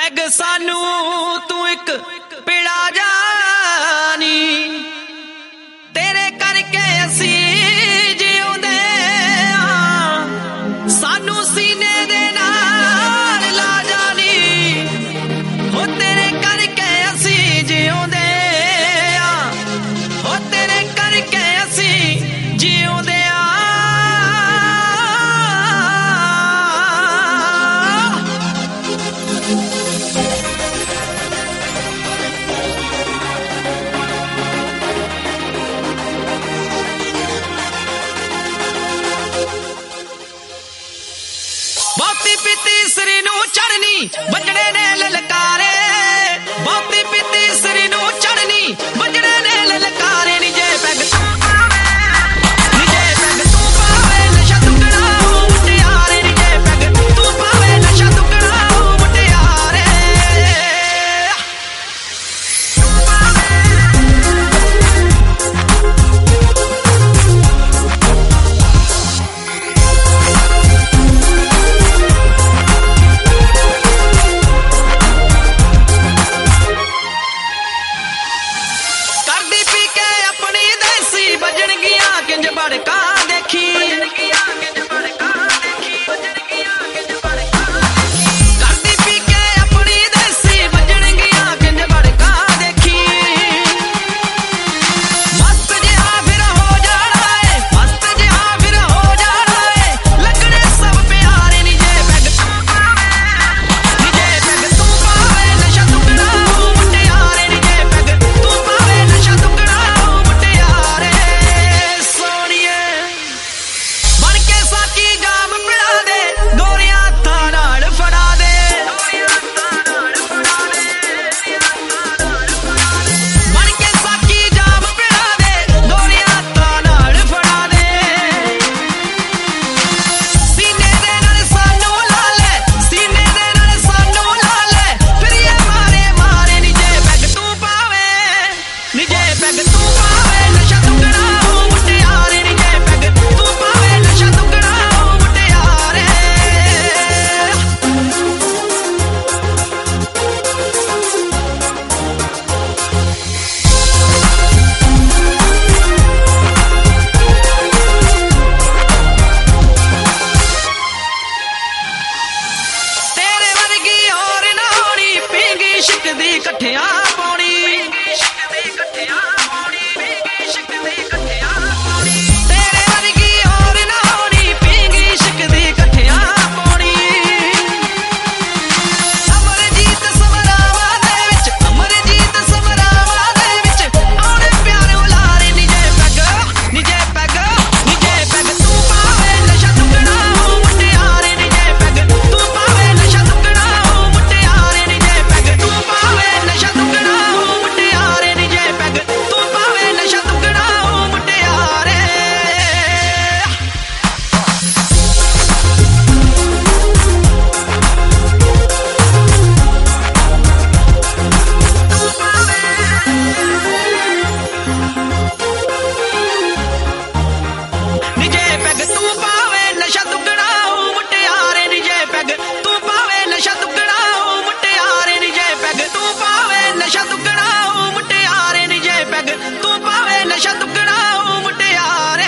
peg सानू तू एक पिड़ा जानी तेरे करके असी जिउंदे सानू सीने दे नाल ला जानी हो तेरे करके असी जिउंदे हो तेरे करके असी जिउंदे बहुती पीती सिरी नू चढ़नी बजड़े ने ललकारे बहुती पीती सिरी नू चढ़नी बजड़े ने ललकारे निजे पैग तू पावे नशा दुगना मुटियारे निजे पैग तू पावे नशा दुगना मुटियारे बड़का देखी करदी पी के अपनी देसी बजन गया किंज बड़का देखी मस्त जिहा फिर हो जाना है मस्त जिहा फिर हो जाना है लगने सब प्यारे निजे पैग तू पावे नशा दुगना मुटियारे निजे पैग तू पावे नशा दुगना मुटियारे बन के साकी जाम पिड़ा दे गोरियां हत्थां नाल फड़ा दे बन के साकी जाम पिड़ा दे गोरियां हत्थां नाल फड़ा दे सीने दे नाल सानू ला ले सीने दे नाल सानू ला ले फिर ये मारे मारे निजे पैग तू पावे नशा दुगना मुटियारे निजे पैग तू पावे नशा दुगना मुटियारे तेरे वर्गी और ना होनी पींगी शिकदी कट्ठियां पाउणी तेरे वर्गी और ना होनी पींगी शिकदी कट्ठियां पाउणी अमरजीत समरावा दे विच अमरजीत समरावा दे विच आउणे प्यारे उलारे निजे पैग तू पावे नशा दुगना मुटियारे निजे पैग तू पावे नशा दुगना मुटियारे निजे पैग तू पावे नशा दुगना मुटियारे निजे पैग तू पावे नशा दुगना मुटियारे निजे पैग तू पावे नशा दुगना मुटियारे निजे पैग तू पावे नशा दुगना मुटियारे निजे पैग तू पावे नशा दुगना मुटियारे निजे पैग तू पावे नशा दुगना मुटियारे